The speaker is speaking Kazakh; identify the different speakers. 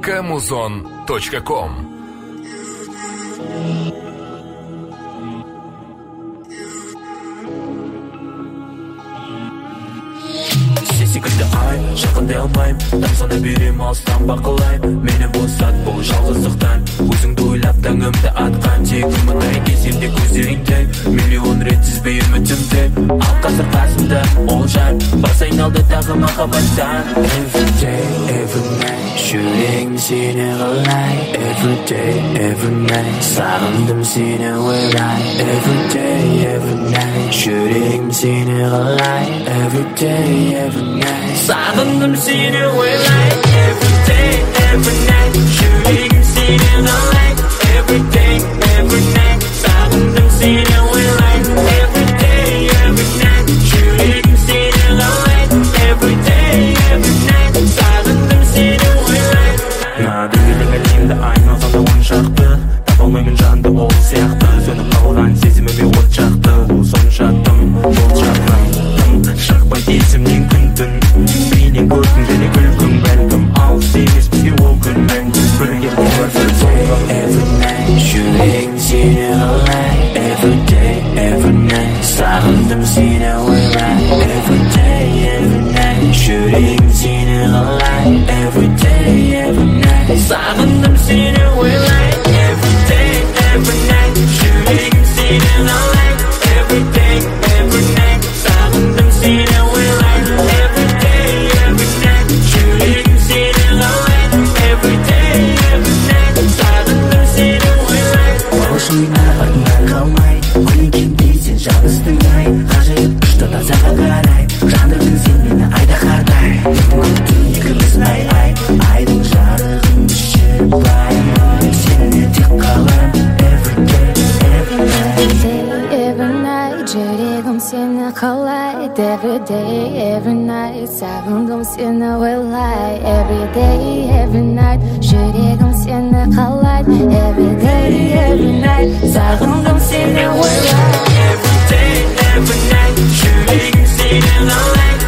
Speaker 1: Kamuzon.com.
Speaker 2: Секілді ай, жақындай алмайым, таң сана берем алыстан бақылайым. Мені босат бұл жалғыздықтан, өзіңді ойлап таңымды атқан. Тек үмітай кеземде көздеріңде, миллион рет тізбей үмітімді. Ал қазір қасымда ол жар, бас айналды тағы махаббаттан. Every day, every night, жүрегім сені қалай. Every day, every night, сағындым сені ойлай. Every day, every night, жүрегім сені қалай. Every day, every night, сағындым сені ойлай. Every day, every night, жүрегім сені қалай. Every day, every night, сағындым сені ойлай. Every day, every night, жүрегім сені қалай. Every day, every night, сағындым сені ойлай. Дөңгелек әлемді айналсам да он шақты, таба алмаймын жанды ол сияқты. Сөніп қалған сезіміме от жақты, ол сонша тым жол шақырым. Шықпайды есімнен күн-түн, бейнен көркің және күлкің. Бәлкім алыс емес бізге ол күн мәңгі бірге болар. Every night, жүрегім сені қалай. Every day, every night, сағындым сені ойлай. Every day, every night, жүрегім сені қалай. Every day, every night, сағындым сені ойлай. Every day, every night, жүрегім сені қалай. Every day, every night, сағындым сені ойлай. Every day, every night, жүрегім сені қалай. Every day, every night, сағындым сені ойлай. Бошыңда артында қалмай, күнкендей сен жалғыздың ай. Ғажайып күшті тазаға қарай, жандырдың сен мені айдаһардай. Күн екіміз ай-ай, айдың жарығын ішіп бай. Сені тек қалам. Every day, every night,
Speaker 3: every night, жүрегім сені қалайды. Every day, every night, сағындым сені ойлай. Every day, every night, жүрегім сені қалайды. Every day, every night, сағындым сені ойлай.
Speaker 2: Every day, every night, жүрегім сені қалай.